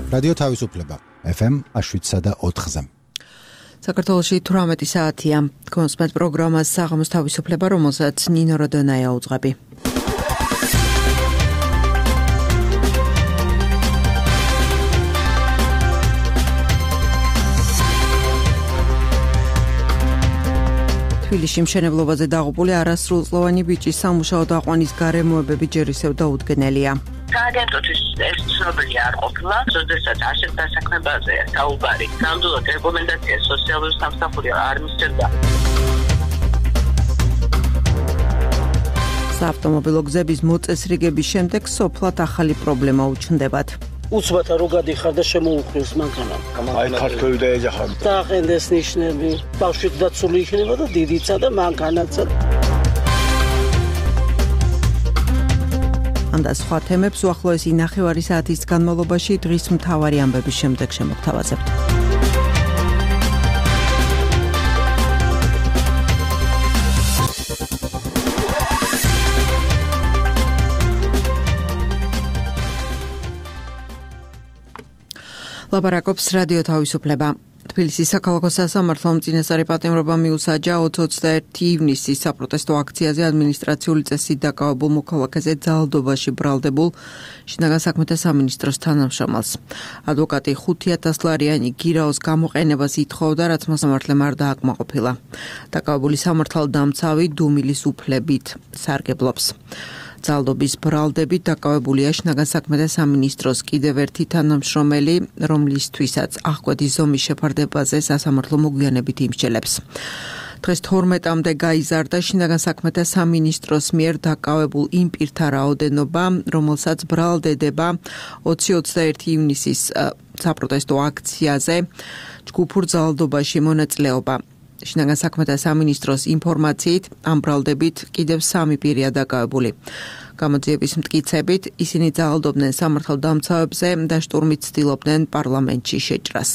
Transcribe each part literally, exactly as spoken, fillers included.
რადიო თავისუფლება ეფ ემ შვიდსა და ოთხზე. საქართველოში თვრამეტი საათია. კონსპეტ პროგრამას საღამოს თავისუფლება, რომელსაც ნინო როდონაია უძღვები. თბილისში მშენებლობაზე დაღუპული არასრულწლოვანი ბიჭის სამუშაო დაყვანის გარემოებები ჯერ ისევ დაუდგენელია. სააგენტოთვის ეს ცნობილი არ ყოფილა, როდესაც ასეთ დასაქმებაზე საუბარი. ნამდვილად რეკომენდაცია სოციალური სამსახური არ მისცემდა. საავტომობილო გზების მოწესრიგების შემდეგ სოფლად ახალი პრობლემა უჩნდებათ. უცბად რო გადიხარ და შემოუხმის მანქანა. აი ქართული და ეჯახარ. დააყენდეს ნიშნები, ბავშვით დაცული იქნება და დიდიცა და მანქანაცა. ამ და სხვა თემებს უახლოესი ნახევარი საათის განმავლობაში დღის მთავარი ამბების შემდეგ შემოგთავაზებთ. ლაპარაკობს რადიო თავისუფლება. თბილისის საქალაქო სასამართლომ წინასწარი პატიმრობა მიუსაჯა ოცდაერთი ივნისის საპროტესტო აქციაზე ადმინისტრაციული წესით დაკავებულ მოქალაქეზე ძალადობაში ბრალდებულ შინაგან საქმეთა სამინისტროს თანამშრომელს. ადვოკატი ხუთი ათასლარიანი გირაოს გამოყენებას ითხოვდა, რაც მოსამართლემ არ დააკმაყოფილა. დაკავებული სამართალდამცავი დუმილის უფლებით სარგებლობს. ძალადობის ბრალდებით დაკავებულია შინაგან საქმეთა სამინისტროს კიდევ ერთი თანამშრომელი, რომლისთვისაც აღკვეთის ზომის შეფარდებაზე სასამართლო მოგვიანებით იმსჯელებს. დღეს თორმეტამდე გაიზარდა შინაგან საქმეთა სამინისტროს მიერ დაკავებულ იმ პირთა რაოდენობა, რომელსაც ბრალდება ოცი ოცდაერთი ივნისის საპროტესტო აქციაზე ჯგუფურ ძალადობაში მონაწილეობა. შინაგან საქმეთა სამინისტროს ინფორმაციით ამ ბრალდებით კიდევ სამი პირია დაკავებული. გამოძიების მტკიცებით ისინი ძალადობდნენ სამართალდამცავებზე და შტურმით ცდილობდნენ პარლამენტში შეჭრას.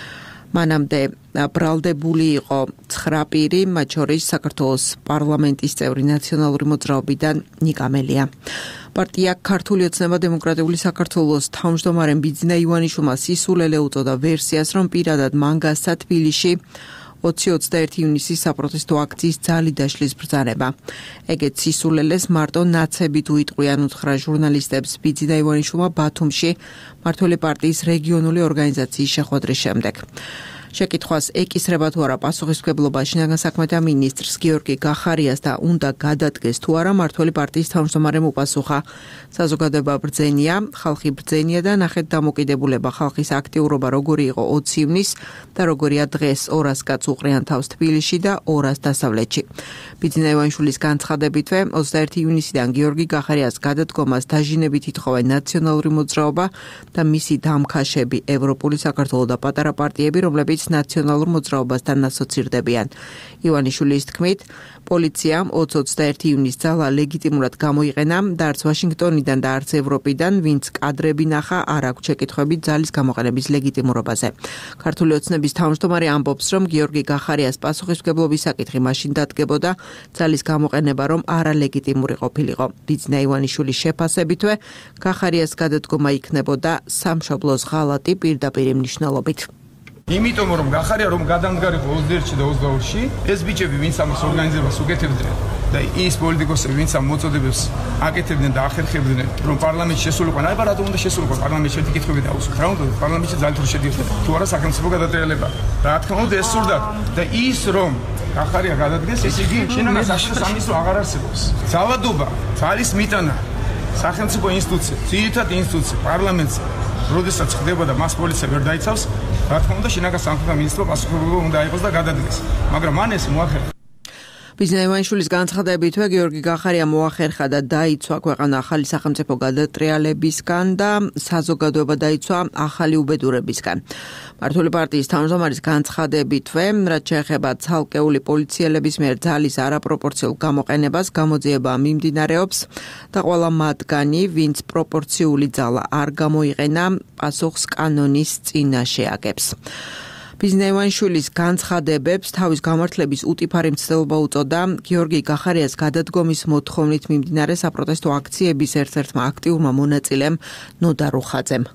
მანამდე ბრალდებული იყო ცხრა პირი, მათ შორის საქართველოს პარლამენტის წევრი ნაციონალური მოძრაობიდან ნიკა მელია. პარტია ქართული ოცნება დემოკრატიული საქართველოს თავმჯდომარემ ბიძინა ივანიშვილმა სისულელე უწოდა ვერსიას, რომ პირადად მან გასცა თბილისში ოცი ოცდაერთი ივნისის საპროტესტო აქციის ძალი დაშლის ბრძანება. ეგეც სისულელეს მარტო ნაცებით უიტყვიან უთხრა ჟურნალისტებს ბიძინა ივანიშვილმა ბათუმში მმართველი პარტიის რეგიონული ორგანიზაციის შეხვედრის შემდეგ. შეკითხვას ეკისრება თუ არა პასუხისმგებლობა შინაგან საქმეთა მინისტრს გიორგი გახარიას და უნდა გადადგეს თუ არა მმართველი პარტიის თავმჯდომარემ უპასუხა. საზოგადოება ბრძენია, ხალხი ბრძენია და ნახეთ დამოკიდებულება ხალხის აქტიურობა როგორი იყო ოცი ივნისს და როგორია დღეს ორას კაც უყრიან თავს თბილისში და ორას დასავლეთში. ბიძინა ივანიშვილის განცხადებითვე ოცდაერთი ივნისიდან გიორგი გახარიას გადადგომას დაჟინებით ითხოვენ ნაციონალური მოძრაობა და მისი დამქაშები ევროპული საქართველო და პატარა პარტიები, რომლებიც ნაციონალურ მოძრაობასთან ასოცირდებიან. ივანიშვილის თქმით, პოლიციამ ოცი ოცდაერთი ივნისს ძალა ლეგიტიმურად გამოიყენა და არც ვაშინგტონიდან და არც ევროპიდან, ვინც კადრები ნახა, არ აქვს შეკითხვები ძალის გამოყენების ლეგიტიმურობაზე. ქართული ოცნების თავმჯდომარე ამბობს, რომ გიორგი გახარიას პასუხისმგებლობის საკითხი მაშინ დადგებოდა ძალის გამოყენება, რომ არალეგიტიმური ყოფილიყო. ბიძინა ივანიშვილის შეფასებითვე, გახარიას გადადგომა იქნებოდა სამშობლოს ღალატი პირდაპირი მნიშვნელობით. იმიტომ რომ გახარია რომ გადამდგარიყო ოცდაერთში და ოცდაორში, ეს ბიჭები ვინც ამის ორგანიზებას უკეთებდნენ და ის პოლიტიკოსები ვინც ამ მოწოდებებს აკეთებდნენ და ახერხებდნენ რომ პარლამენტში შესულიყვან, აი რატომ უნდა შესულიყვან პარლამენტში ერთი კითხვები დაუსვათ. რა უნდა პარლამენტში ძალით რომ შედიოდნენ თუ არა სახელმწიფო გადატრიალება. რა თქმა უნდა ეს სურდათ და ის რომ გახარია გადადგეს, ეს იგი შინაგან საქმეთა სამინისტრო აღარ არსებობს. ძალადობა, ძალის მიტანა სახელმწიფო ინსტიტუცია, ძირითადი ინსტიტუცია პარლამენტზე როდესაც ხდება და მას პოლიცია ვერ დაიცავს, რა თქმა უნდა შინაგან საქმეთა მინისტრო პასუხისმგებელი უნდა იყოს და გადადგეს. მაგრამ მან ეს მოახერხა. ბიძინა ივანიშვილის განცხადებითვე გიორგი გახარია მოახერხა და დაიცვა ქვეყანა ახალი სახელმწიფო გადატრიალებისგან და საზოგადოება დაიცვა ახალი უბედურებისგან. მმართველი პარტიის თავმჯდომარის განცხადებითვე, რაც შეეხება ცალკეული პოლიციელების მიერ ძალის არაპროპორციულ გამოყენებას, გამოძიება მიმდინარეობს და ყველა მათგანი, ვინც პროპორციული ძალა არ გამოიყენა, პასუხს კანონის წინაშე აგებს. ბიძინა ივანიშვილის განცხადებებს თავის გამართლების უტიფარი მცდელობა უწოდა გიორგი გახარიას გადადგომის მოთხოვნით მიმდინარე საპროტესტო აქციების ერთ-ერთმა აქტიურმა მონაწილემ ნოდა რუხაძემ.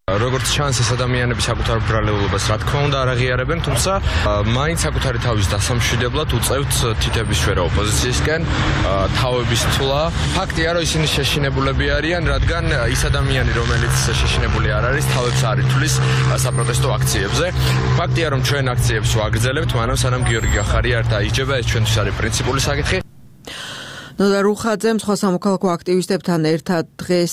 როგორც ჩანს, ეს ადამიანები საკუთარ ბრალეულობას რა თქმა უნდა არ აღიარებენ, თუმცა მაინც საკუთარი თავის დასამშვიდებლად უწევთ თითების შორა ოპოზიციისკენ თავების თვლა. ფაქტია, რომ ისინი შეშინებულები არიან, რადგან ის ადამიანი, რომელიც შეშინებული არ არის, თავებს არ ითვლის საპროტესტო აქციებზე. ფაქტია, რომ ჩვენ აქციებს ვაგრძელებთ, მაგრამ სანამ გიორგი გახარია არ დაიჯება, ეს ჩვენთვის არის პრინციპული საკითხი. ნოდარ რუხაძემ სხვა სამოქალაქო აქტივისტებთან ერთად დღეს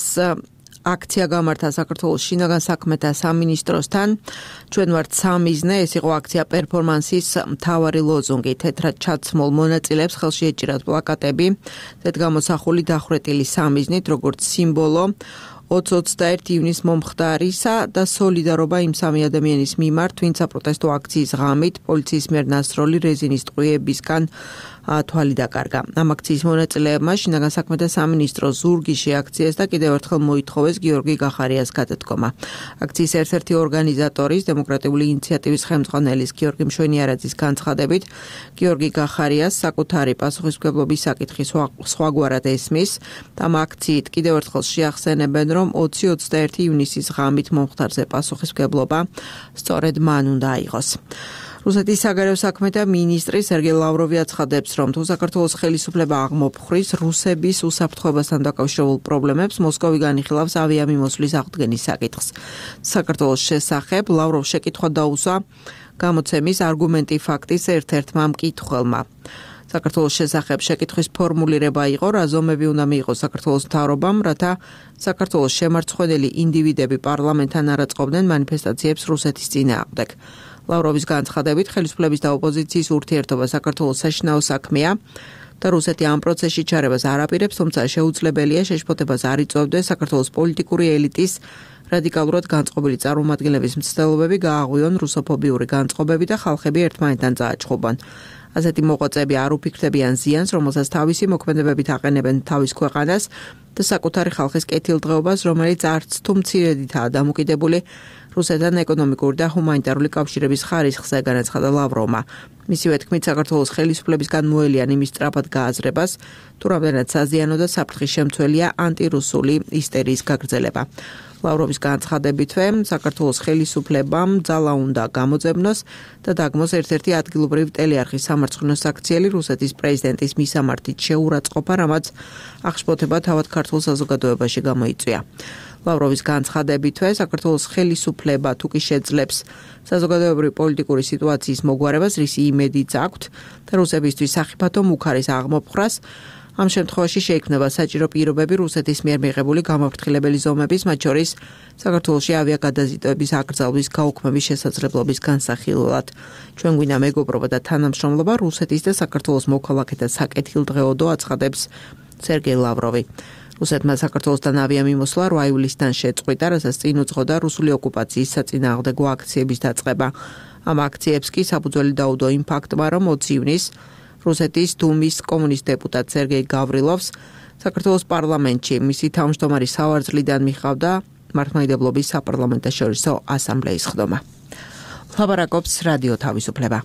აქცია გამართა საქართველოს შინაგან საქმეთა სამინისტროსთან. ჩვენ ვართ სამიზნე, ეს იყო აქცია პერფორმანსის მთავარი ლოზუნგი. თეთრად ჩაცმულ მონაწილეებს ხელში ეჭირათ პლაკატები, ზედ გამოსახული დახვრეტილი სამიზნით, როგორც სიმბოლო ოცი ოცდაერთი ივნის მომხდარისა და სოლიდარობა იმ სამი ადამიანის მიმართ, ვინც საპროტესტო აქციის ღამით პოლიციის მიერ ნასროლი რეზინის ტყვიებისგან თვალი დაკარგა. ამ აქციის მონაწილეებმა შინაგან საქმეთა სამინისტრო ზურგი შეაქციეს და კიდევ ერთხელ მოითხოვეს გიორგი გახარიას გადადგომა. აქციის ერთ-ერთი ორგანიზატორის დემოკრატიული ინიციატივის ხელმძღვანელის გიორგი მშვენიარაძის განცხადებით, გიორგი გახარიას საკუთარი პასუხისმგებლობის საკითხი სხვაგვარად ესმის და ამ აქციით კიდევ ერთხელ შეახსენებენ, რომ ოცი ოცდაერთი ივნისის ღამით მომხდარზე პასუხისმგებლობა სწორედ მან უნდა აიღოს. რუსეთის საგარეო საქმეთა მინისტრი სერგეი ლავროვი აცხადებს, რომ თუ საქართველოს ხელისუფლება აღმოფხრის რუსების უსაფრთხოებასთან დაკავშირებულ პრობლემებს, მოსკოვი განიხილავს ავიამიმოსვლის აღდგენის საკითხს. საქართველოს შესახებ ლავროვს შეკითხვა დაუსვა გამოცემის არგუმენტი ფაქტის ერთ-ერთმა მკითხველმა. საქართველოს შესახებ შეკითხვის ფორმულირება იყო, რა ზომები უნდა მიიღოს საქართველოს მთავრობამ, რათა საქართველოს შემარცხვენელი ინდივიდები პარლამენტთან არ აწყობდნენ მანიფესტაციებს რუსეთის წინააღმდეგ. ლავროვის განცხადებით, ხელისუფლების და ოპოზიციის ურთიერთობა საქართველოს საშინაო საქმეა და რუსეთი ამ პროცესში ჩარებას არ აპირებს, თუმცა შეუძლებელია შეშფოთებას არ იწვევდეს საქართველოს პოლიტიკური ელიტის რადიკალურად განწყობილი წარმომადგენლების მცდელობები გააღვიონ რუსოფობიური განწყობები და ხალხები ერთმანეთთან წააჩხუბონ. ასეთი მოღვაწეები არ უფიქრდებიან ზიანს, რომელსაც თავისი მოქმედებებით აყენებენ თავის ქვეყანას და საკუთარი ხალხის კეთილდღეობას, რომელიც არც თუ მცირედითაა დამოკიდებული რუსეთთან ეკონომიკური და ჰუმანიტარული კავშირების ხარისხზე, განაცხადა ლავროვმა. მისივე თქმით, საქართველოს ხელისუფლებისგან მოელიან იმის სწრაფად გააზრებას, თუ რამდენად საზიანო და საფრთხის შემცველია ანტირუსული ისტერიის გაგრძელება. ლავროვის განცხადებითვე, საქართველოს ხელისუფლებამ ძალა უნდა გამოძებნოს და დაგმოს ერთ-ერთი ადგილობრივი ტელეარხის სამარცხვინო საქციელი რუსეთის პრეზიდენტის მისამართით შეურაცხყოფა, რამაც აღშფოთება თავად ქართულ საზოგადოებაში გამოიწვია. ლავროვის განცხადებითვე, საქართველოს ხელისუფლება თუ კი შეძლებს საზოგადოებრივი პოლიტიკური სიტუაციის მოგვარებას, რისი იმედიც აქვთ და რუსებისთვის სახიფათო მუქარის აღმოფხრას, ამ შემთხვევაში შეიქმნება საჭირო პირობები რუსეთის მიერ მიღებული გამაფრთხილებელი ზომების, მათ შორის საქართველოში ავიაგადაზიდოების აკრძალვის გაუქმების შესაძლებლობის განსახილველად. ჩვენ გვინდა მეგობრობა და თანამშრომლობა რუსეთის და საქართველოს მოქალაქეთა საკეთილდღეოდო, აცხადებს სერგეი ლავროვი. რუსეთმა საქართველოსთან ავიამიმოსვლა რვა ივლისიდან შეწყვიტა, რასაც წინ უძღოდა რუსული ოკუპაციის საწინააღმდეგო აქციების დაწყება. ამ აქციებს კი საფუძველი დაუდო იმ ფაქტმა, რომ ოცი ივნისს რუსეთის დუმის კომუნისტ დეპუტატ სერგეი გავრილოვს საქართველოს პარლამენტში მისი თავმჯდომარის სავარძლიდან მიხავდა მართლმადიდებლობის საპარლამენტაშორისო ასამბლეის ხდომა. ლაპარაკობს რადიო თავისუფლება.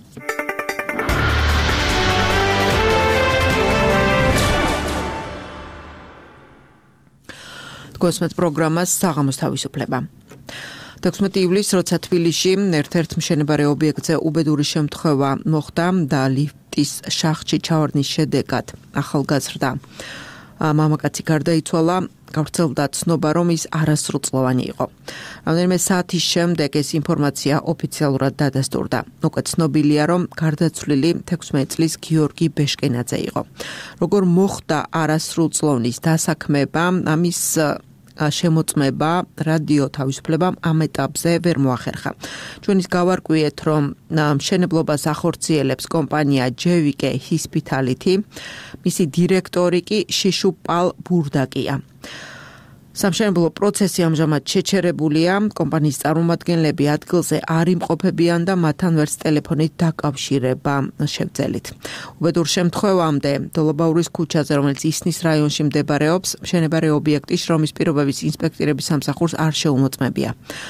გოსმეთ პროგრამას საღამოს თავისუფლება. თექვსმეტი ივლისს, როცა თბილისში ერთ-ერთ მშენებარე ობიექტზე უბედური შემთხვევა მოხდა და ლიფტის შახტში ჩავარდნის შედეგად ახალგაზრდა მამაკაცი გარდაიცვალა, გავრცელდა ცნობა, რომ ის არასრულწლოვანი იყო. რამდენიმე საათის შემდეგ ეს ინფორმაცია ოფიციალურად დადასტურდა. უკვე ცნობილია, რომ გარდაცვლილი თექვსმეტი წლის გიორგი ბეშკენაძე იყო. როგორ მოხდა არასრულწლოვნის დასაქმება, ამის შემოწმება რადიო თავისუფლებამ ამ ეტაპზე ვერ მოახერხა. ჩვენ ის გავარკვიეთ, რომ მშენებლობას ახორციელებს კომპანია ჯე ვი კეი Hospitality, მისი დირექტორი კი შიშუპალ ბურდაკია. სამშენებლო პროცესი ამჟამად შეჩერებულია, კომპანიის წარმომადგენლები ადგილზე არ იმყოფებიან და მათთან ვერც ტელეფონით დაკავშირება შევძელით. უბედურ შემთხვევამდე დოლობაურის ქუჩაზე, რომელიც ისნის რაიონში მდებარეობს, მშენებარე ობიექტის შრომის პირობების ინსპექტირების სამსახურს არ შეუმოწმებია.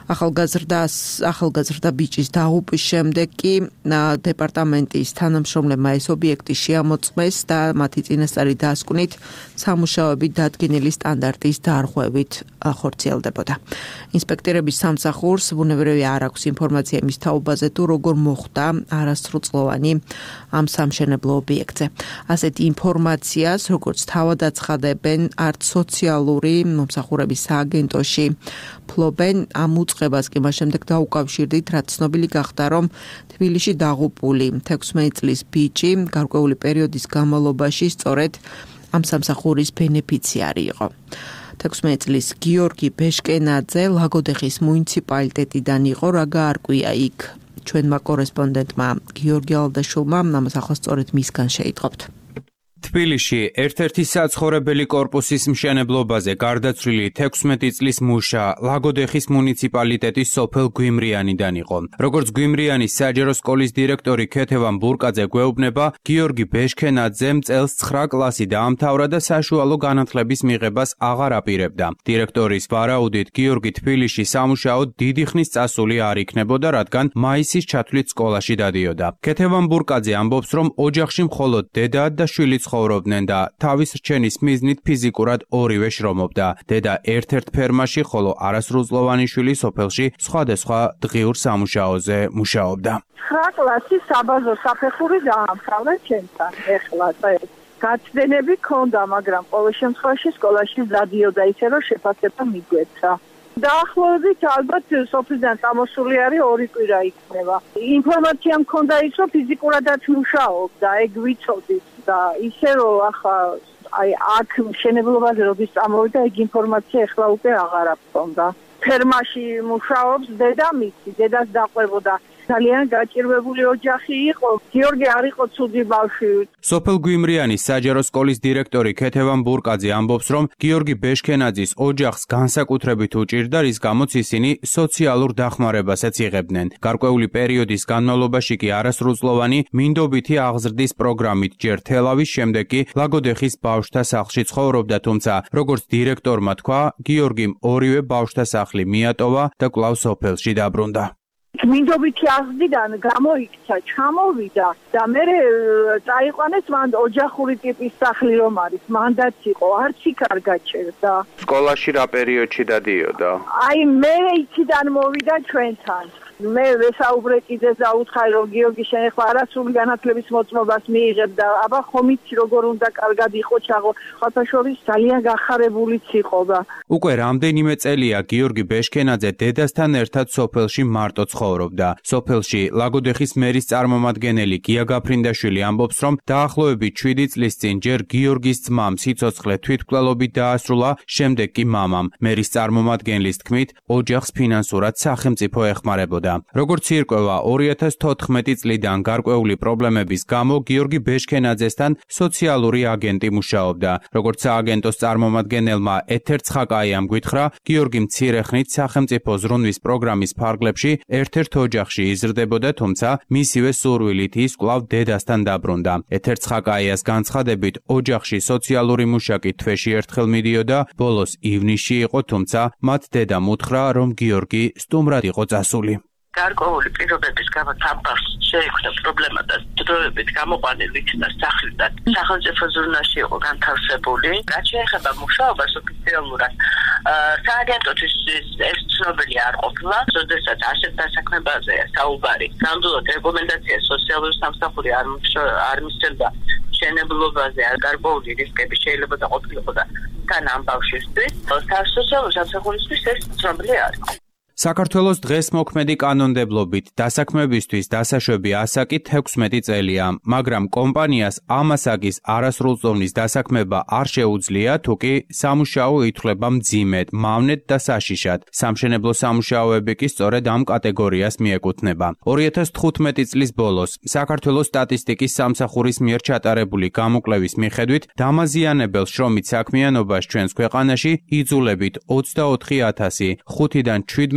ახალგაზრდას ახალგაზრდა ბიჭის დაღუპვის შემდეგ კი დეპარტამენტის თანამშრომლებმა ეს ობიექტი შეამოწმეს და მათი წინასწარი დასკვნით სამუშაოები დადგენილი სტანდარტის დარღვევით ხორციელდებოდა. ინსპექტორების სამსახურს ბუნებრივი არ აქვს ინფორმაცია იმის თაობაზე თუ როგორ მოხდა არასრულწლოვანი ამ სამშენებლო ობიექტზე. ასეთი ინფორმაციას როგორც თავად აცხადებენ არც სოციალური მომსახურების სააგენტოში ფლობენ ამ უწყებას კი მას შემდეგ დაუკავშირდით, რაც ცნობილი გახდა, რომ თბილისში დაღუპული თექვსმეტი წლის ბიჭი გარკვეული პერიოდის განმავლობაში სწორედ ამ სამსახურის ბენეფიციარი იყო. თექვსმეტი წლის გიორგი ბეშკენაძე ლაგოდეხის მუნიციპალიტეტიდან იყო, რა გაარკვია იქ ჩვენმა კორესპონდენტმა გიორგი ალდაშულმა, ამას ახლა სწორედ მისგან შეიტყობთ. თბილისში ერთ-ერთი საცხოვრებელი კორპუსის მშენებლობაზე გარდაცვლილი თექვსმეტი წლის მუშა ლაგოდეხის მუნიციპალიტეტის სოფელ გვიმრიანიდან იყო. როგორც გვიმრიანის საჯარო სკოლის დირექტორი ქეთევან ბურკაძე გვეუბნება, გიორგი ბეშკენაძემ წელს ცხრა კლასი დაამთავრა და საშუალო განათლების მიღებას აღარ აპირებდა. დირექტორის ვარაუდით, გიორგი თბილისში სამუშაოდ დიდი ხნის წასული არ იქნებოდა, რადგან მაისის ჩათვლით სკოლაში დადიოდა. ქეთევან ბურკაძე ამბობს, რომ ოჯახში მხოლოდ დედა და შვილი ცხოვრობდნენ და თავის რჩენის მიზნით ფიზიკურად ორივე შრომობდა. დედა ერთ-ერთ ფერმაში, ხოლო არასრულწლოვანი შვილი სოფელში სხვადასხვა დღიურ სამუშაოზე მუშაობდა. ცხრა კლასის საბაზო საფეხური დაამთავრა ჩემთან. ეხლა გაცდენები ქონდა, მაგრამ ყოველ შემთხვევაში სკოლაში დადიოდა ისე, რომ შეფასება მიგვეცა. დაახლოებით ალბათ სოფლიდან წამოსული არის ორი კვირა იქნება. ინფორმაცია მქონდა ის, რომ ფიზიკურადაც მუშაობდა, ეგ ვიცოდი და ისე რომ ახლა აი აქ მშენებლობაზე როდის წამოვიდა, ეგ ინფორმაცია ახლა უკვე აღარ აქვს. ფერმაში მუშაობს დედა მისი, დედას დაყვებოდა. ძალიან გაჭირვებული ოჯახი იყო. გიორგი არ იყო ცუდი ბავშვი. სოფელ გვიმრიანის საჯარო სკოლის დირექტორი ქეთევან ბურკაძე ამბობს, რომ გიორგი ბეშკენაძის ოჯახს განსაკუთრებით უჭირდა, რის გამოც ისინი სოციალურ დახმარებასაც იღებდნენ. გარკვეული პერიოდის განმავლობაში კი არასრულწლოვანი მინდობითი აღზრდის პროგრამით ჯერ თელავის, შემდეგ კი ლაგოდეხის ბავშვთა სახლში ცხოვრობდა, თუმცა როგორც დირექტორმა თქვა, გიორგიმ ორივე ბავშვთა სახლი მიატოვა და კვლავ სოფელში დაბრუნდა. მინდობითი აღზრდიდან გამოიქცა, ჩამოვიდა და მე წაიყვანეს მან ოჯახური ტიპის სახლი რომ არის, მანდაც იყო, არც იქ არ გაჩერდა. სკოლაში რა პერიოდში დადიოდა? აი მე იქიდან მოვიდა ჩვენთან. მე ვესაუბრე კიდე და უთხარი რომ გიორგი შენ ახლა არასრული განათლების მოწმობას მიიღებ და აბა ხომ იცი როგორ უნდა კარგად იყო ჩაღო, ხათა შორის ძალიან გახარებულიც იყო და უკვე რამდენიმე წელია გიორგი ბეშკენაძე დედასთან ერთად სოფელში მარტო ცხოვრობდა. სოფელში ლაგოდეხის მერის წარმომადგენელი გია გაფრინდაშვილი ამბობს, რომ დაახლოებით შვიდი წლის წინ ჯერ გიორგის ძმამ სიცოცხლე თვითმკვლელობით დაასრულა, შემდეგ კი მამამ. მერის წარმომადგენლის თქმით, ოჯახს ფინანსურად სახელმწიფო ეხმარებოდა. როგორც ირკვევა, ორი ათას თოთხმეტი წლიდან გარკვეული პრობლემების გამო გიორგი ბეშკენაძესთან სოციალური აგენტი მუშაობდა. როგორც სააგენტოს წარმომადგენელმა ეთერ ცხაკაიამ გვითხრა, გიორგი მცირე ხნით სახელმწიფო ზრუნვის პროგრამის ფარგლებში ერთ-ერთ ოჯახში იზრდებოდა, თუმცა მისივე სურვილით ის კვლავ დედასთან დაბრუნდა. ეთერ ცხაკაიას განცხადებით, ოჯახში სოციალური მუშაკი თვეში ერთხელ მიდიოდა, ბოლოს ივნისში იყო, თუმცა მათ დედამ უთხრა, რომ გიორგი სტუმრად იყო წასული. გარკვეული პირობების გამო თამბავს შეექმნა პრობლემა და დროებით გამოყვანილი იქნა სახლიდან. სახელმწიფო ზრუნვაში იყო განთავსებული. რაც შეეხება მუშაობას ოფიციალურად, სააგენტოთვის ეს ცნობილი არ ყოფილა, როდესაც ასეთ დასაქმებაზეა საუბარი. ნამდვილად რეკომენდაცია სოციალური სამსახური არ არ მისცემდა მშენებლობაზე, გარკვეული რისკები შეიძლება და ყოფილიყო და თან ამ ბავშვისთვის, სოციალური სამსახურისთვის ეს ცნობილი არ იყო. საქართველოს დღეს მოქმედი კანონმდებლობით დასაქმებისთვის დასაშვები ასაკი თექვსმეტი წელია, მაგრამ კომპანიას ამ ასაკის არასრულწლოვნის დასაქმება არ შეუძლია, თუ კი სამუშაო ითვლება მძიმედ, მავნედ და საშიშად. სამშენებლო სამუშაოები კი სწორედ ამ კატეგორიას მიეკუთვნება. ორი ათას თხუთმეტი წლის ბოლოს საქართველოს სტატისტიკის სამსახურის მიერ ჩატარებული გამოკვლევის მიხედვით დამაზიანებელ შრომით საქმიანობას ჩვენს ქვეყანაში იძულებით ოცდაოთხი ათასი ხუთიდან ჩვიდმეტ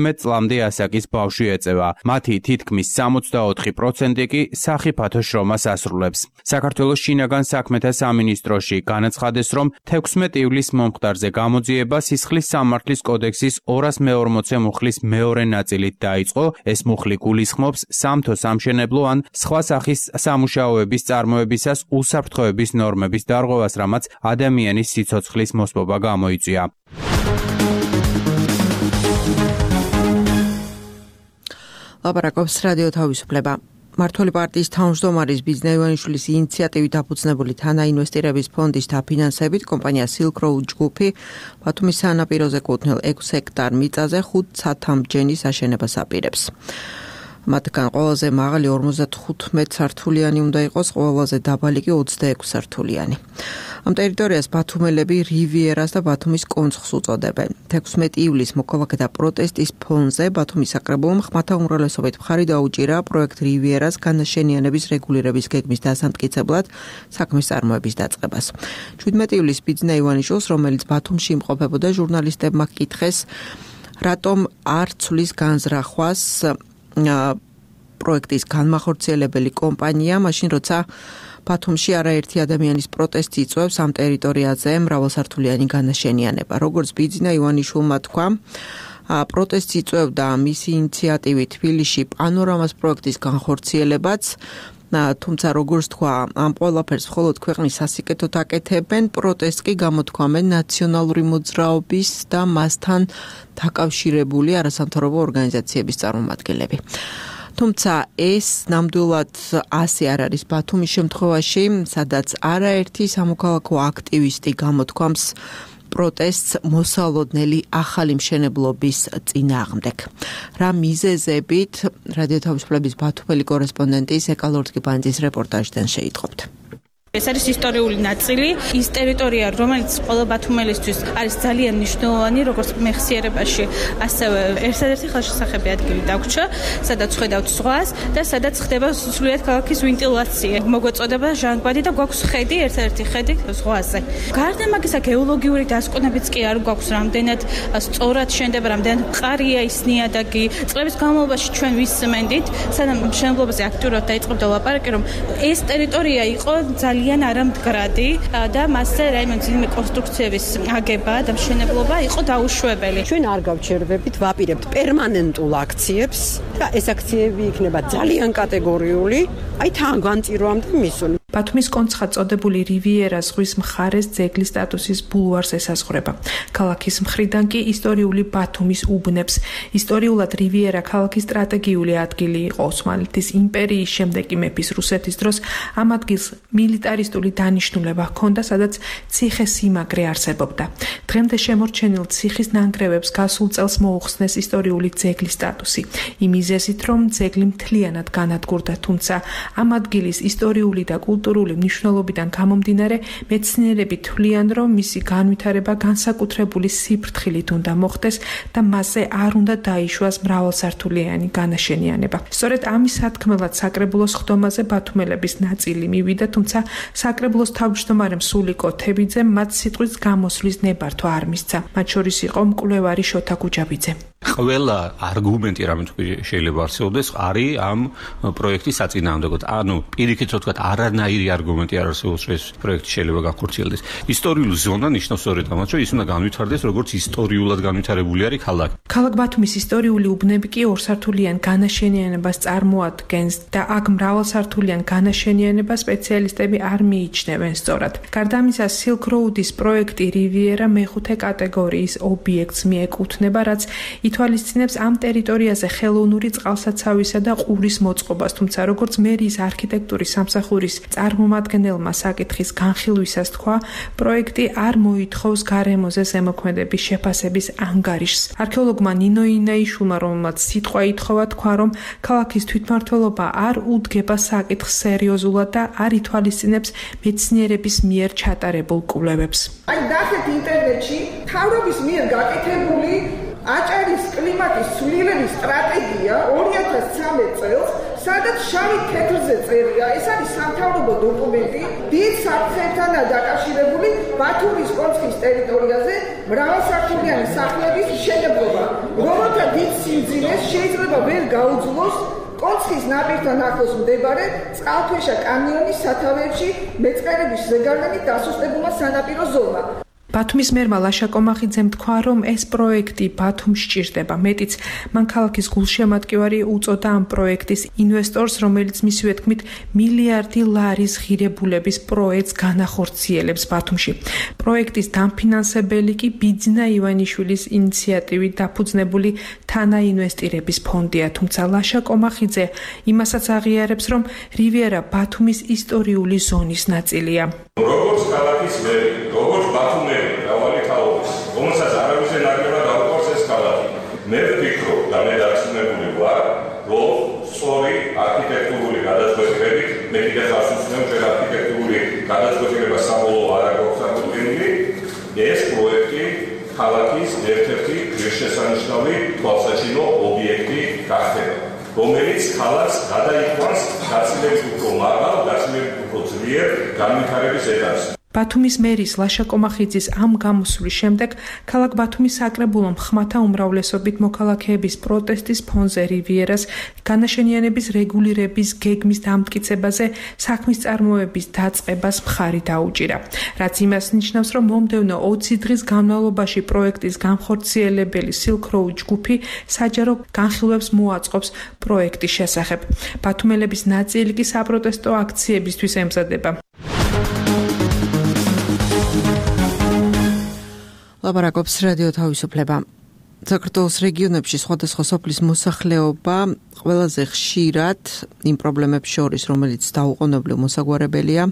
თერთმეტ წლამდე ასაკის ბავშვი ეწევა. მათი თითქმის სამოცდაოთხი პროცენტი კი სახიფათო შრომას ასრულებს. საქართველოს შინაგან საქმეთა სამინისტროში განაცხადეს, რომ თექვსმეტ ივლისს მომხდარზე გამოძიება სისხლის სამართლის კოდექსის ორას მეორმოცე მუხლის მეორე ნაწილით დაიწყო. ეს მუხლი გულისხმობს სამთო სამშენებლო ან სხვა სახის სამუშაოების წარმოებისას უსაფრთხოების ნორმების დარღვევას, რამაც ადამიანის სიცოცხლის მოსპობა გამოიწვია. ლაპარაკობს რადიო თავისუფლება. მართული პარტიის თავმჯდომარის ბიძინა ივანიშვილის ინიციატივით დაფუძნებული თანაინვესტირების ფონდის დაფინანსებით კომპანია Silk Road ჯგუფი ბათუმის სანაპიროზე კუთვნილ ექვს ჰექტარ მიწაზე ხუთ ცათამბჯენის აშენებას აპირებს. მათგან ყველაზე მაღალი ორმოცდახუთმეტ სართულიანი უნდა იყოს, ყველაზე დაბალი კი ოცდაექვსი სართულიანი. ამ ტერიტორიას ბათუმელები რივიერას და ბათუმის კონცხს უწოდებენ. თექვსმეტი ივლისს მოქალაქეთა პროტესტის ფონზე ბათუმის საკრებულომ ხმათა უმრავლესობით მხარი დაუჭირა პროექტ რივიერას განაშენიანების რეგულირების გეგმის დასამტკიცებლად საქმის წარმოების დაწყებას. შვიდმეტი ივლისს ბიძინა ივანიშვილს, რომელიც ბათუმში იმყოფებოდა, ჟურნალისტებმა ჰკითხეს, რატომ არ ცვლის განზრახვას პროექტის განმახორციელებელი კომპანია, მაშინ როცა ბათუმში არაერთი ადამიანის პროტესტი იწვევს ამ ტერიტორიაზე მრავალსართულიანი განაშენიანება. როგორც ბიძინა ივანიშვილმა თქვა, პროტესტი იწვევდა მისი ინიციატივით თბილისში პანორამას პროექტის განხორციელებაც, თუმცა როგორც თქვა, ამ ყველაფერს მხოლოდ ქვეყნის სასიკეთოდ აკეთებენ, პროტესტს კი გამოთქვამენ ნაციონალური მოძრაობის და მასთან დაკავშირებული არასამთავრობო ორგანიზაციების წარმომადგენლები. თუმცა ეს ნამდვილად ასე არ არის ბათუმის შემთხვევაში, სადაც არაერთი სამოქალაქო აქტივისტი გამოთქვამს პროტესტს მოსალოდნელი ახალი მშენებლობის წინააღმდეგ. რა მიზეზებით რადიო თავისუფლების ბათუმელი კორესპონდენტი ეკალორტკიბანძის რეპორტაჟიდან შეიტყობთ. ეს არის ისტორიული ნაწილი, ის ტერიტორია, რომელიც ყველა ბათუმელისთვის არის ძალიან მნიშვნელოვანი, როგორც მეხსიერებაში, ასევე ერთადერთი ხელშესახები ადგილი დაგვრჩა, სადაც ხედავთ ზღვას და სადაც ხდება სრულიად ქალაქის ვენტილაცია. მოგვეწოდება ჟანგბადი და გვაქვს ხედი, ერთადერთი ხედი ზღვაზე. გარდა მაგისა, გეოლოგიური დასკვნებიც კი არ გვაქვს, რამდენად სწორად შენდება, რამდენად მყარია ის ნიადაგი. წლების განმავლობაში ჩვენ ვისმენდით, სანამ მშენებლობაზე აქტიურად დაიწყებდა ლაპარაკი, რომ ეს ტერიტორია იყო ძალიან ძალიან არამდგრადი და მასზე რაიმე ძიმე კონსტრუქციების აგება და მშენებლობა იყო დაუშვებელი. ჩვენ არ გავჩერდებით, ვაპირებთ პერმანენტულ აქციებს და ეს აქციები იქნება ძალიან კატეგორიული, აი თან განწირვამდე მისული. ბათუმის კონცხად წოდებული რივიერა ზღვის მხარეს ძეგლის სტატუსის ბულვარს ესაზღვრება. ქალაქის მხრიდან კი ისტორიული ბათუმის უბნებს. ისტორიულად რივიერა ქალაქის სტრატეგიული ადგილი იყო ოსმალეთის იმპერიის შემდეგ კი მეფის რუსეთის დროს. ამ ადგილს მილიტარისტული დანიშნულება ჰქონდა, სადაც ციხე-სიმაგრე არსებობდა. დღემდე შემორჩენილ ციხის ნანგრევებს გასულ წელს მოუხსნეს ისტორიული ძეგლის სტატუსი. იმ მიზეზით, რომ ძეგლი მთლიანად განადგურდა, თუმცა ამ ადგილის ისტორიული და კულტურული მნიშვნელობიდან გამომდინარე, მეცნიერები თვლიან, რომ მისი განვითარება განსაკუთრებული სიფრთხილით უნდა მოხდეს და მასზე არ უნდა დაიშვას მრავალსართულიანი განაშენიანება. სწორედ ამის სათქმელად საკრებულოს ხდომაზე ბათუმელების ნაწილი მივიდა, თუმცა საკრებულოს თავმჯდომარემ სულიკო თებიძემ მათ სიტყვის გამოსვლის ნებართვა არ მისცა. მათ შორის იყო მკვლევარი შოთა გუჯაბიძე. ყველა არგუმენტი, რამე შეიძლება არსებობდეს, არის ამ პროექტის საწინააღმდეგოდ. ანუ პირიქით ვთქვათ, არანაირი არგუმენტი არ არსებობს, რომ ეს პროექტი შეიძლება განხორციელდეს. ისტორიული ზონა ნიშნავს სწორედ ამას, რომ ის უნდა განვითარდეს, როგორც ისტორიულად განვითარებული არის ქალაქი. ქალაქ ბათუმის ისტორიული უბნები კი ორსართულიან განაშენიანებას წარმოადგენს და აქ მრავალსართულიან განაშენიანებას სპეციალისტები არ მიიჩნევენ სწორად. გარდა ამისა, Silk Road-ის პროექტი რივიერა მეხუთე კატეგორიის ობიექტს მიეკუთვნება, რაც ითვალისწინებს ამ ტერიტორიაზე ხელოვნური წყალსაცავისა და ყურის მოწყობას, თუმცა როგორც მერიის არქიტექტურის სამსახურის წარმომადგენელმა საკითხის განხილვისას თქვა, პროექტი არ მოითხოვს გარემოზე ზემოქმედების შეფასების ანგარიშს. არქეოლოგმა ნინო ინაიშვილმა, რომელმაც სიტყვა ითხოვა, თქვა, რომ ქალაქის თვითმმართველობა არ უდგება საკითხს სერიოზულად და არ ითვალისწინებს მეცნიერების მიერ ჩატარებულ კვლევებს. აი ნახეთ ინტერნეტში თავრობის მიერ გაკეთებული აჭარის კლიმატის ცვლილების სტრატეგია ორი ათას ცხრამეტ წელს სადაც შავი თეთრზე წერია, ეს არის სამთავრობო დოკუმენტი, დიდ საფრთხეთანაა დაკავშირებული ბათუმის კონცხის ტერიტორიაზე მრავალსართულიანი სახლების მშენებლობა, რომელთა დიდ სიმძიმეს შეიძლება ვერ გაუძლოს კონცხის ნაპირთან ახლოს მდებარე წყალქვეშა კანიონის სათავეებში მეწყერების ზეგავლენით დასუსტებულმა სანაპირო ზოლმა. ბათუმის მერმა ლაშა კომახიძემ თქვა, რომ ეს პროექტი ბათუმს სჭირდება. მეტიც, მან ქალაქის გულშემატკივარი უწოდა ამ პროექტის ინვესტორს, რომელიც მისივე თქმით მილიარდი ლარის ღირებულების პროექტს განახორციელებს ბათუმში. პროექტის დამფინანსებელი კი ბიძინა ივანიშვილის ინიციატივით დაფუძნებული თანაინვესტირების ფონდია, თუმცა ლაშა კომახიძე იმასაც აღიარებს, რომ რივიერა ბათუმის ისტორიული ზონის ნაწილია. როგორც ქალაქის მერი, როგორც ბათუმელი, მრავალი თაობის, რომელსაც არავის ვერ ნაკლებად დაუყვარს ეს ქალაქი. მე ვფიქრობ და მე დარწმუნებული ვარ, რომ სწორი არქიტექტურული გადაწყვეტილებით, მე კიდევ ხასუცნեմ, რომ არქიტექტურული გადაწყვეტილება საბოლოო არ აქვს აღდგენილი, ეს პროექტი ქალაქის ერთ-ერთი ღირსშესანიშნავი თვალსაჩინო ობიექტი გახდება, რომელიც ქალაქს გადაიყვანს გაცილებით უფრო მაღალ, გაცილებით უფრო ძლიერ განვითარების ეტაპზე. ბათუმის მერის ლაშა კომახიძის ამ გამოსვლის შემდეგ ქალაქ ბათუმის საკრებულომ ხმათა უმრავლესობით მოქალაქეების პროტესტის ფონზე რივიერას განაშენიანების რეგულირების გეგმის დამტკიცებაზე საქმის წარმოების დაწყებას მხარი დაუჭირა. რაც იმას ნიშნავს, რომ მომდევნო ოცი დღის განმავლობაში პროექტის განხორციელებელი Silk Road ჯგუფი საჯარო განხილვებს მოაწყობს პროექტის შესახებ. ბათუმელების ნაწილი კი საპროტესტო აქციებისთვის ემზადება. ლაპარაკობს რადიო თავისუფლება. საქართველოს რეგიონებში სხვადასხვა სოფლის მოსახლეობა ყველაზე ხშირად იმ პრობლემებს შორის, რომელიც დაუყოვნებლივ მოსაგვარებელია,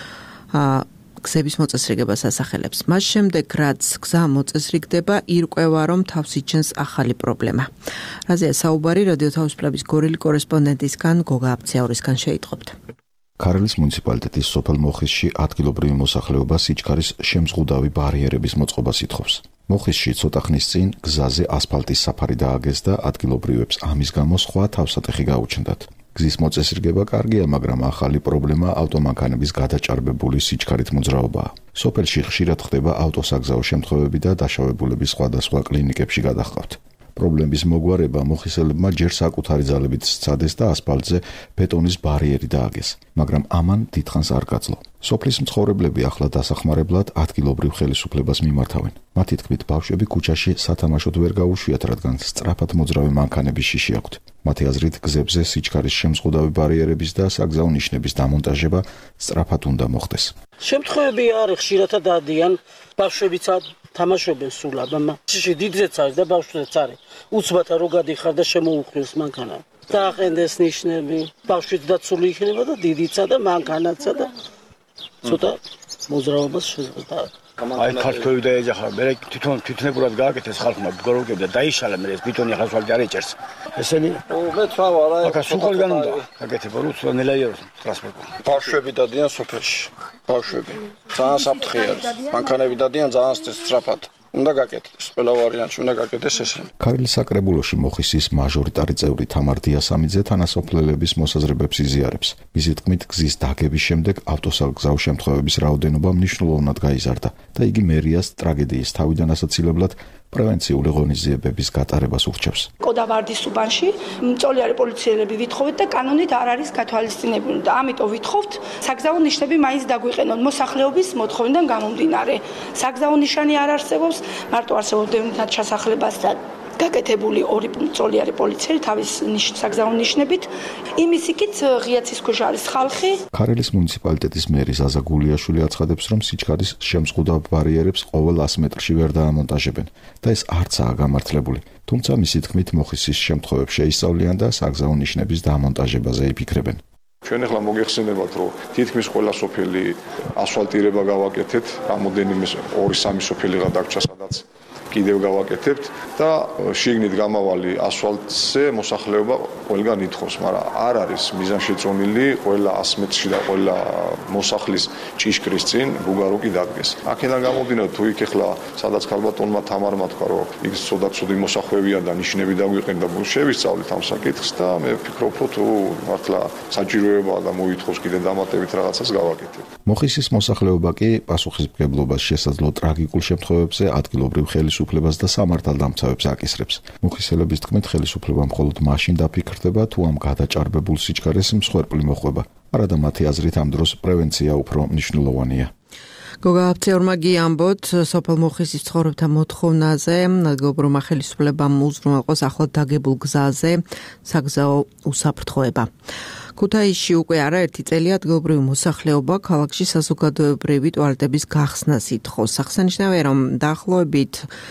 გზების მოწესრიგებას ასახელებს. მას შემდეგ, რაც გზა მოწესრიგდება, ირკვევა, რომ თავს იჩენს ახალი პრობლემა. რაზეა საუბარი რადიო თავისუფლების გორელი კორესპონდენტისგან გოგა აბციაურისგან შეიტყობთ. ქარელის მუნიციპალიტეტის სოფელ მოხისში ადგილობრივი მოსახლეობა სიჩქარის შემზღუდავი ბარიერების მოწყობას ითხოვს. მოხისში ცოტა ხნის წინ გზაზე ასფალტის საფარი დააგეს და ადგილობრივებს ამის გამო სხვა თავსატეხი გაუჩნდათ. გზის მოწესრიგება კარგია, მაგრამ ახალი პრობლემა ავტომანქანების გადაჭარბებული სიჩქარით მოძრაობაა. სოფელში ხშირად ხდება ავტოსაგზაო შემთხვევები და დაშავებულები სხვადასხვა კლინიკებში გადაჰყავთ. პრობლემის მოგვარება მოხისელებმა ჯერ საკუთარი ძალებით სცადეს და ასფალტზე ბეტონის ბარიერი დააგეს, მაგრამ ამან დიდხანს არ გაძლო. სოფლის მცხოვრებლები ახლა დასახმარებლად ადგილობრივ ხელისუფლებას მიმართავენ. მათი თქმით, ბავშვები ქუჩაში სათამაშოდ ვერ გაუშვიათ, რადგან სწრაფად მოძრავი მანქანების შიში აქვთ. მათი აზრით, გზებზე სიჩქარის შემზღუდავი ბარიერების და საგზაო ნიშნების დამონტაჟება სწრაფად უნდა მოხდეს. შემთხვევები არის, ხშირად დადიან, ბავშვებიც თამაშობენ სულ აბა. შიში დიდზეც არის და ბავშვებიც არის. უცბად რო გადიხარ და შემოუხვიოს მანქანა. დააყენდეს ნიშნები, ბავშვიც დაცული იქნება და დიდიცა და მანქანაცა და ცოტა მოძრაობას შეძლება. აი ქართული და ეძახა, მე თვითონ თვითნებურად გააკეთეს ხალხმა, გოროგებდა, დაიშალა მე ეს ბიტონი ახალსვალი არ ეჭერს. ესენი მე თვავა, აკა სუყოლგან უნდა გაკეთება, უცბად ნელაიეროს ტრანსპორტი. ბავშვები დადიან სოფელში. ბავშვები. ძალიან საფრთხე არის. მანქანები დადიან ძალიან სწრაფად. უნდა გაკეთდეს, ყველა ვარიანტში უნდა გაკეთდეს ესენი. ქარელის საკრებულოში მოხისის მაჟორიტარი წევრი თამარ დიასამიძე თანასოფლელების მოსაზრებებს იზიარებს. მისი თქმით, გზის დაგების შემდეგ ავტოსაგზაო შემთხვევების რაოდენობა მნიშვნელოვნად გაიზარდა და იგი მერიას ტრაგედიის თავიდან ასაცილებლად პრევენციული ღონისძიებების გატარებას ურჩევს. კოდავარდის უბანში მწოლიარე პოლიციელები ვითხოვეთ და კანონით არ არის გათვალისწინებული და ამიტომ ვითხოვთ საგზაო ნიშნები მაინც დაგვიყენონ მოსახლეობის მოთხოვნიდან გამომდინარე. საგზაო ნიშანი არ არსებობს, მარტო არსებობს დევნილად ჩასახლებასთან გაკეთებული ორი მწოლიარე პოლიციელი თავის საგზაო ნიშნებით. იმის იქით ღიაცის ქვეშ არის ხალხი. ქარელის მუნიციპალიტეტის მერი ზაზა გულიაშვილი აცხადებს, რომ სიჩქარის შემზღუდავ ბარიერებს ყოველ ას მეტრში ვერ დაამონტაჟებენ და ეს არცაა გამართლებული. თუმცა მისი თქმით, მოხისის შემთხვევებს შეისწავლიან და საგზაო ნიშნების დამონტაჟებაზე იფიქრებენ. ჩვენ ახლა მოგეხსენებათ, რომ თითქმის ყველა სოფელი ასფალტირება გავაკეთეთ, რამოდენიმე ორი სამი სოფელი გადაგჭა, სადაც კიდევ გავაკეთებთ და შიგნით გამავალი ასფალტზე მოსახლეობა ყველგან ითხოვს, მაგრამ არ არის მიზანშეწონილი ყველა ას მეტრში და ყველა მოსახლის ჭიშკრის წინ ბუგარუკი დადგეს. აქედან გამომდინარე თუ იქ ახლა სადაც ქალბატონმა თამარმა თქვა რომ იქ ცოტა ცუდი მოსახლეობია და ნიშნები დაგვიყენ და შევისწავლეთ ამ საკითხს და მე ვფიქრობ რომ თუ მართლა საჭიროებაა და მოითხოვს კიდე დამატებით რაღაცას გავაკეთებთ. მოხისის მოსახლეობა კი პასუხისმგებლობას შესაძლო ტრაგიკულ შემთხვევებზე ადგილობრივ ხელისუფლებას და სამართალდამცავებს აკისრებს. მოხისელების თქმით, ხელისუფლება მხოლოდ მაშინ დაფიქრდება, თუ ამ გადაჭარბებულ სიჩქარეს მსხვერპლი მოხვება. არადა მათი აზრით ამ დროს პრევენცია უფრო მნიშვნელოვანია. გოგა აფცეორმა გიამბოთ სოფელ მოხისის ცხოვრებთა მოთხოვნაზე, ადგილობრივმა ხელისუფლებამ უზრუნველყოს ახლად დაგებულ გზაზე საგზაო უსაფრთხოება. ქუთაისში უკვე არაერთი წელი ადგილობრივი მოსახლეობა ქალაქში საზოგადოებრივი ტუალეტების გახსნას ითხოვს. აღსანიშნავია, რომ დაახლოებით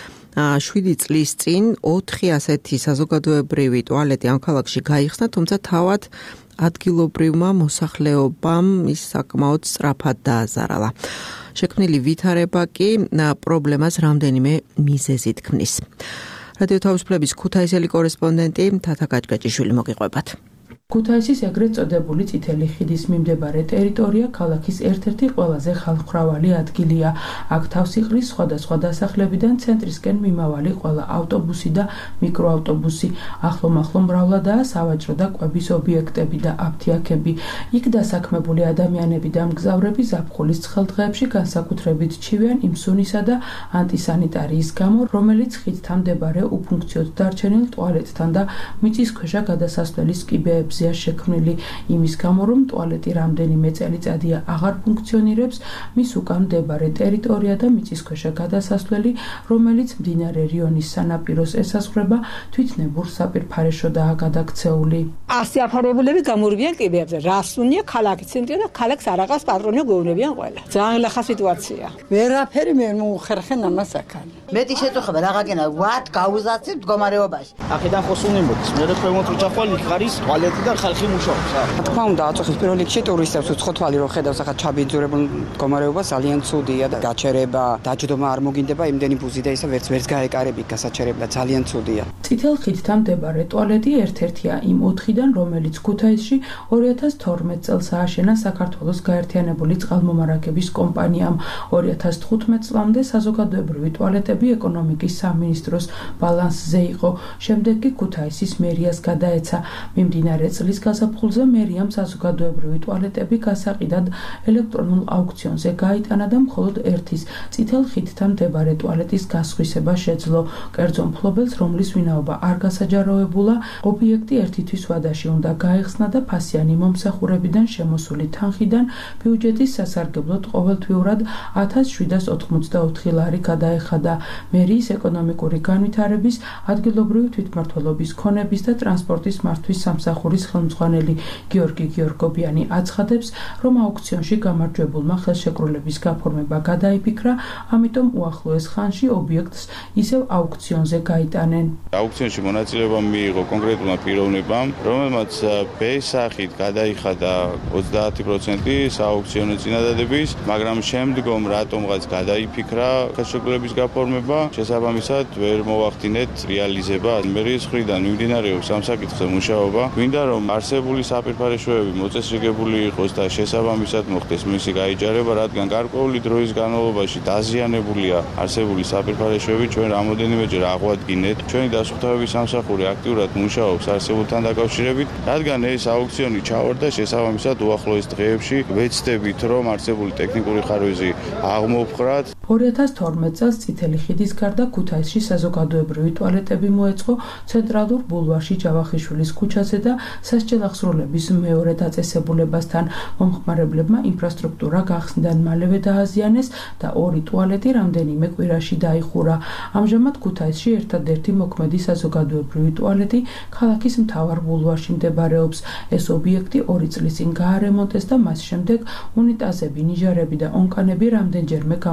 შვიდი წლის წინ ოთხი ასეთი საზოგადოებრივი ტუალეტი ამ ქალაქში გაიხსნა, თუმცა თავად ადგილობრივმა მოსახლეობამ ის საკმაოდ სწრაფად დააზარალა. შექმნილი ვითარება კი პრობლემას რამდენიმე მიზეზით ქმნის. რადიო თავისუფლების ქუთაისელი კორესპონდენტი თათა გაჭგაჭიშვილი მოგიყვებათ. ქუთაისის ეგრეთ წოდებული წითელი ხიდის მიმდებარე ტერიტორია ქალაქის ერთ-ერთი ყველაზე ხალხმრავალი ადგილია. აქ თავს იყრის სხვადასხვა დასახლებიდან ცენტრისკენ მიმავალი ყველა ავტობუსი და მიკროავტობუსი. ახლომახლო მრავლადაა სავაჭრო და კვების ობიექტები და აფთიაქები. იქ დასაქმებული ადამიანები და მგზავრები ზაფხულის ცხელდღეებში განსაკუთრებით ჩივიან იმსუნისა და ანტისანიტარიის გამო, რომელიც ხიდთან მდებარე უფუნქციოდ დარჩენილ ტუალეტთან და მიწისქვეშა გადასასვლელის კიბეებს შექმნილი იმის გამო, რომ ტუალეტი რამდენიმე წელიწადია აღარ ფუნქციონირებს, მის უკან მდებარე ტერიტორია და მიწისქვეშა გადასასვლელი, რომელიც მდინარე რიონის სანაპიროს ესაზღვრება, თვითნებურ საპირფარეშოდაა გადაქცეული. ასი აფარებულები გამურბიან კიბეებზე. რას უნია ქალაქის ცენტრი და ქალაქს არაღას პატრონი გეუბნებიან ყველა. ძალიან ლახა სიტუაცია. ვერაფერი მე მოხერხენ ამას აქან. მეტი შეწუხება რაღაცა ვართ გაუზაცებ მდგომარეობაში. აქედან ხოსუნი მოდის. მე რეფორმოთ უჭახვალ იქ არის ტუალეტი და ხალხი მუშაობს. თქმა უნდა, აწუხის პირველ რიგში ტურისტებს უცხოთვალი რო ხედავს ახლა ჩაბიძურებულ მდგომარეობა ძალიან ცუდია და გაჩერება, დაჯდომა არ მოგინდება, იმდენი ბუზი და ისა ვერც ვერც გაეკარები გასაჩერება და ძალიან ცუდია. წითელ ხიდთან მდებარე ტუალეტი ერთ-ერთია იმ ოთხიდან, რომელიც ქუთაისში ორი ათას თორმეტ წელს ააშენა საქართველოს გაერთიანებული წყალმომარაგების კომპანიამ. ორი ათას თხუთმეტ წლამდე საზოგადოებრივი ტუალეტები ეკონომიკის სამინისტროს ბალანსზე იყო. შემდეგ კი ქუთაისის მერიას გადაეცა. მიმდინარე წლის გაზაფხულზე მერიამ საზოგადოებრივი ტუალეტები გასაყიდად ელექტრონულ აუქციონზე გაიტანა და მხოლოდ ერთის წითელ ხიდთან მდებარე ტუალეტის გასხვისება შეძლო. კერძო მფლობელს, რომლის ვინაობა არ გასაჯაროებულა, ობიექტი ერთი თვის ვადაში უნდა გაიხსნა და ფასიანი მომსახურებიდან შემოსული თანხიდან ბიუჯეტის სასარგებლოდ ყოველთვიურად ათას შვიდას ოთხმოცდაოთხი ლარი გადაეხადა. მერიის ეკონომიკური განვითარების, ადგილობრივი თვითმმართველობის ქონების და ტრანსპორტის მართვის სამსახურის ხელმძღვანელი გიორგი გიორგობიანი აცხადებს, რომ აუქციონში გამარჯვებულმა ხელშეკრულების გაფორმება გადაიფიქრა, ამიტომ უახლოეს ხანში ობიექტს ისევ აუქციონზე გაიტანენ. აუქციონში მონაწილეობა მიიღო კონკრეტულმა პიროვნებამ, რომელმაც ბესახით გადაიხადა ოცდაათი პროცენტი სააუქციონო წინადადების, მაგრამ შემდგომ რატომღაც გადაიფიქრა ხელშეკრულების გაფორმება, შესაბამისად ვერ მოახდინეთ რეალიზება. მერიის მხრიდან მიმდინარეობს ამ საკითხზე მუშაობა. გვინდა რომ არსებული საპირფარეშოები მოწესრიგებული იყოს და შესაბამისად მოხდეს მისი გაიჯარება, რადგან გარკვეული დროის განმავლობაში დაზიანებულია არსებული საპირფარეშოები. ჩვენ რამოდენიმეჯერ აღვადგინეთ. ჩვენი დასუფთავების სამსახური აქტიურად მუშაობს არსებულთან დაკავშირებით, რადგან ეს აუქციონი ჩავარდა, შესაბამისად უახლოეს დღეებში ვეცდებით, რომ არსებული ტექნიკური ხარვეზი აღმოფხრათ. ორი ათას თორმეტ წელს წითელი ხიდის გარდა ქუთაისში საზოგადოებრივი ტუალეტები მოეწყო ცენტრალურ ბულვარში ჯავახიშვილის ქუჩაზე და სასჯელახსრულების მეორე დაწესებულებასთან. მომხმარებლებმა ინფრასტრუქტურა გახსნიდან მალევე დააზიანეს და ორი ტუალეტი რამდენიმე კვირაში დაიხურა. ამჟამად ქუთაისში ერთადერთი მოქმედი საზოგადოებრივი ტუალეტი ქალაქის მთავარ ბულვარში მდებარეობს. ეს ობიექტი ორი წლის წინ გაარემონტეს და მას შემდეგ უნიტაზები, ნიჟარები და ონკანები რამდენჯერმე გამოცვალეს.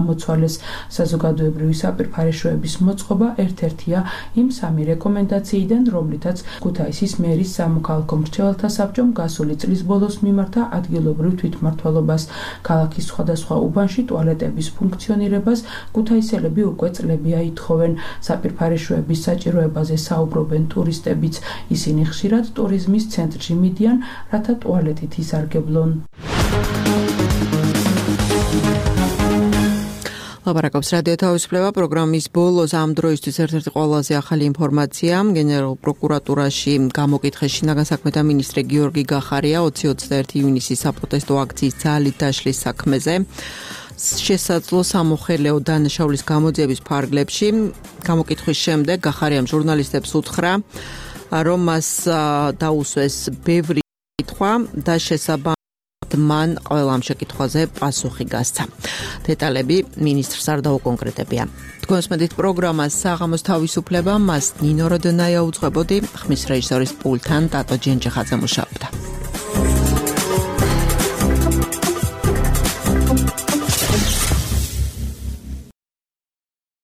უმრავლეს საზოგადოებრივი საპირფარეშოების მოწყობა ერთ-ერთია იმ სამი რეკომენდაციიდან, რომლითაც ქუთაისის მერის სამოქალაქო მრჩეველთა საბჭომ გასული წლის ბოლოს მიმართა ადგილობრივ თვითმმართველობას. ქალაქის სხვადასხვა უბანში ტუალეტების ფუნქციონირებას ქუთაისელები უკვე წლებია ითხოვენ. საპირფარეშოების საჭიროებაზე საუბრობენ ტურისტებიც. ისინი ხშირად ტურიზმის ცენტრში მიდიან, რათა ტუალეტით ისარგებლონ. ლაპარაკობს რადიო თავისუფლება პროგრამის ბოლოს ამ დროისთვის ერთ-ერთი ყველაზე ახალი ინფორმაცია. გენერალურ პროკურატურაში გამოკითხეს შინაგან საქმეთა მინისტრი გიორგი გახარია ოცი ოცდაერთი ივნისის საპროტესტო აქციის ძალით დაშლის საქმეზე. შესაძლო სამოხელეო დანაშაულის გამოძიების ფარგლებში გამოკითხვის შემდეგ გახარიამ ჟურნალისტებს უთხრა, რომ მას დაუსვეს ბევრი კითხვა და შესაბამისად მან ყველა ამ შეკითხვაზე პასუხი გასცა. დეტალები მინისტრს არ დაუკონკრეტებია. თქვენს მედით პროგრამას საღამოს თავისუფლება მას ნინო როდონაია უძღვებოდი, ხმის რეჟისორის პულტთან ტატო ჯენჯეხაძე მუშაობდა.